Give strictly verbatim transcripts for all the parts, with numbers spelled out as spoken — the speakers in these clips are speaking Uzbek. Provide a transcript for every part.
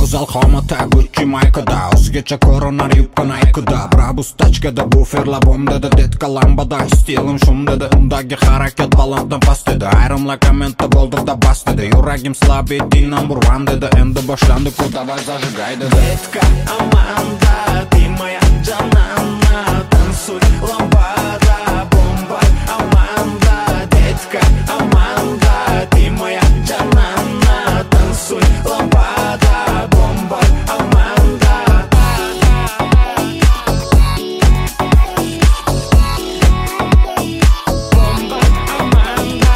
Go'zal qomati Gucci maykada, o'zgacha ko'rinar yubka Nike'da. Brabus tachkada, buferla bomdada, detka lambada, stilim shumdada. Undagi harakat balanddan past edi. Ayrimlar kommentda bo'ldirda bas dedi. Yuragim slabedi number one dedi. Endi boshlandi ku, давай зажигай dedi. Detka Amanda, ты моя janana, танцуй ламбада, бомба Amanda. Detka Amanda, ты моя janana, танцуй ламбада, бомба Amanda. Бомба Amanda.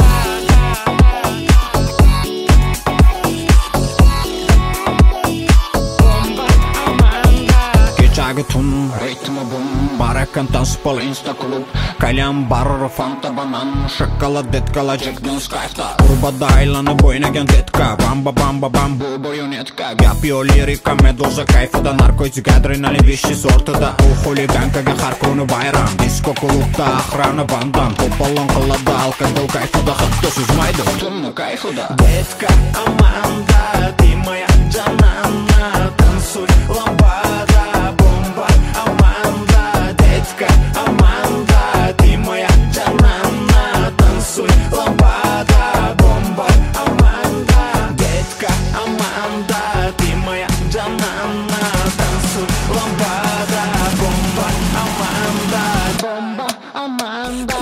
Бомба Amanda. Kechagi tun ritmi bum, barakan tanspol insta klub. Kalyan barır fanta banan, shokolad detkala jekdin skayfta. Qurbada aylanib o'ynagan detka, bamba bamba bambu boyonetka. Gap yo lirika meduza kayfida, narkotik adrenalin vishchi sortida. U xuligankaga har kuni bayram, disko klubda охрана bandan. To'polon qiladi alkogol kayfida, hatto suzmaydi tunni kayfida. Detka Amanda, ты моя janana, танцуй ламбада, бомба Amanda. Detka Amanda, ты моя janana, танцуй ламбада, бомба Amanda. Detka Amanda, ты моя janana, танцуй ламбада, бомба Amanda. Бомба Amanda.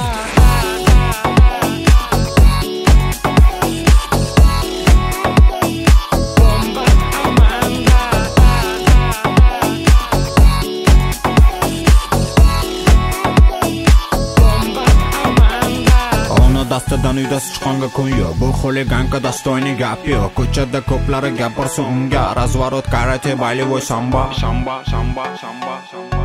Бомба Amanda. Бомба Amanda. Ona dastidan uyda sichqonga kun yo'q. Bu xuliganka dostoyni gap yo'q. Ko'chada ko'plari gapirsa unga razворот karate, boylivoy samba, samba, samba, samba, samba.